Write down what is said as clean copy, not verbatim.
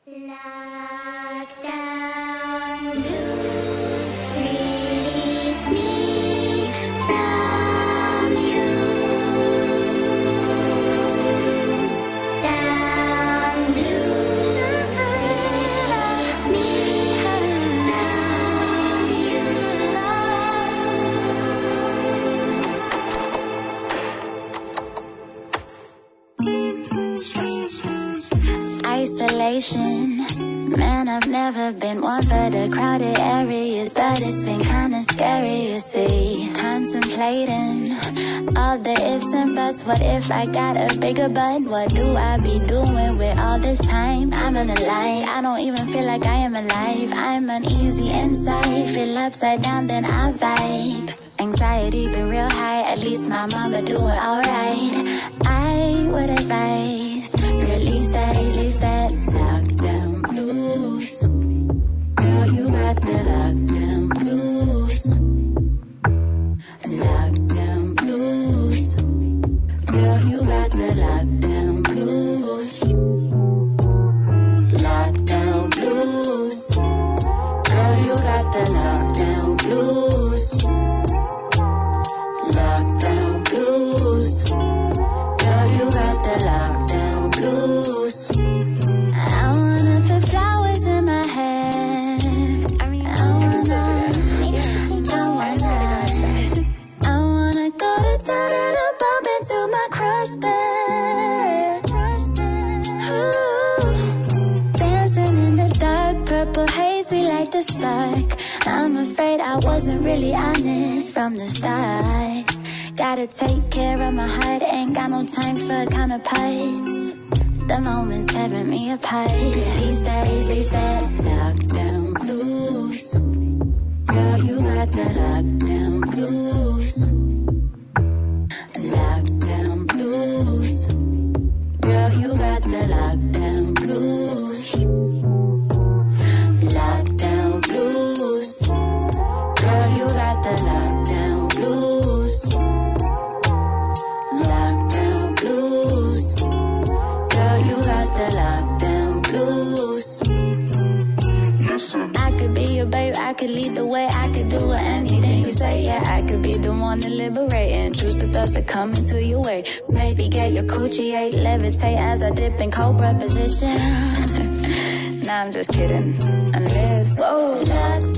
Lockdown blues, release me from you. Down blues, release me from you. Isolation. Man, I've never been one for the crowded areas, but it's been kinda scary, you see. Contemplating all the ifs and buts. What if I got a bigger butt? What do I be doing with all this time? I'm in the light, I don't even feel like I am alive. I'm uneasy inside, feel upside down, then I vibe. Anxiety been real high, at least my mama doing alright. I would advise, release that easily said lockdown blues. Girl, you got the lockdown blues. Lockdown blues. Girl, you got the lockdown blues. Lockdown blues. Girl, you got the lockdown blues. Lockdown blues. Girl, you got the lockdown blues. I wanna put flowers in my hair. I wanna go to town and a bump into my crush there. Ooh. Dancing in the dark, purple haze, we like the spark. I'm afraid I wasn't really honest from the start. Gotta take care of my heart, ain't got no time for counterparts. The moment's tearing me apart. Release that easily said lockdown blues. Girl, you got the lockdown blues. Lockdown blues. Girl, you got the lockdown blues. Lockdown blues. Girl, you got the lockdown blues. Lockdown blues. Girl, you got the lockdown blues. I could be your babe, I could lead the way, I could do anything you say. Yeah, I could be the one to liberate and choose the thoughts that come into your way. Maybe get your coochie ate, levitate as I dip in cobra position. Nah, I'm just kidding. Unless, whoa,